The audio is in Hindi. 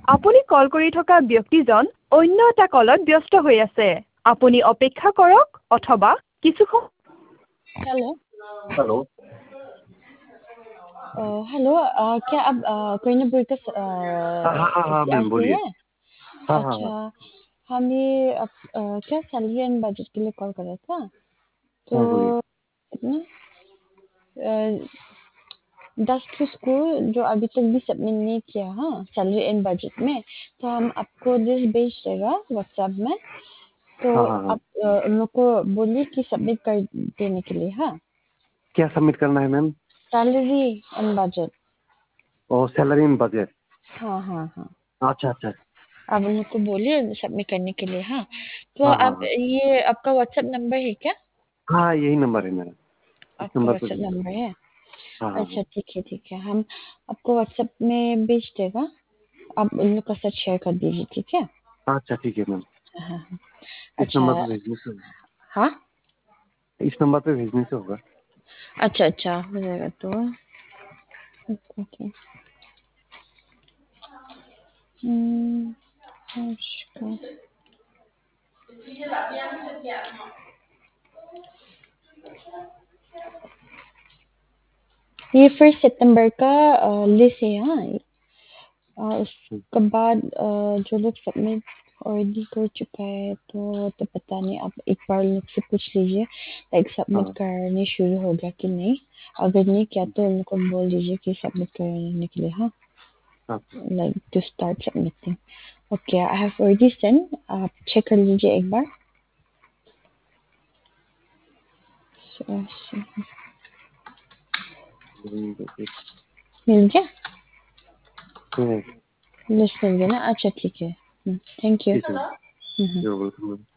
আপুনি কল কৰি থকা ব্যক্তিজন অন্য এটা কলত ব্যস্ত হৈ আছে আপুনি অপেক্ষা কৰক অথবা কিছু हेलो हेलो। हेलो क्या आप कोई बोल का हाँ मैम से बोलिए। है? हाँ। अच्छा, हमें क्या सैलरी एंड बजट के लिए कॉल कर रहा था तो हाँ बोलिए। कितना 10 ठो स्कूल जो अभी तक भी सबमिट नहीं किया हाँ सैलरी एंड बजट में तो हम आपको लिस्ट भेज देगा व्हाट्सएप में तो हाँ। आप उन लोग को बोलिए कि सबमिट कर देने के लिए हाँ क्या सबमिट करना है मैम? सैलरी एंड बजट और सैलरी इन बजट। हाँ हाँ हाँ अच्छा अच्छा। आप उन लोग को बोलिए सबमिट करने के लिए हाँ तो हाँ हाँ आप हाँ। ये आपका व्हाट्सएप नंबर है क्या हाँ यही नंबर है मेरा। इस आपका नंबर पे व्हाट्सएप भेज दो। नंबर है हाँ हाँ अच्छा ठीक है हम आपको व्हाट्सएप में भेज देगा आप उन लोग का साथ शेयर कर दीजिए ठीक है हाँ। अच्छा ठीक है मैम। हाँ हाँ इस अच्छा नंबर पे भेजने से होगा। हाँ इस नंबर पे भेजने से होगा। अच्छा हो जाएगा तो ओके नमस्कार ये 1 सितंबर का लिस्ट है हाँ उसके बाद जो लोग सबमिट ऑलरेडी कर चुका है तो पता नहीं आप एक बार लोग से पूछ लीजिए लाइक सबमिट हाँ करने शुरू हो गया कि नहीं अगर नहीं किया तो उनको बोल दीजिए कि सबमिट करने के लिए हाँ हाँ। like to start submitting. Okay, I have already sent. आप चेक कर लीजिए एक बार. मिल गया? ठीक लिस्ट मिल गया ना? अच्छा ठीक है. Thank you. है। You're welcome.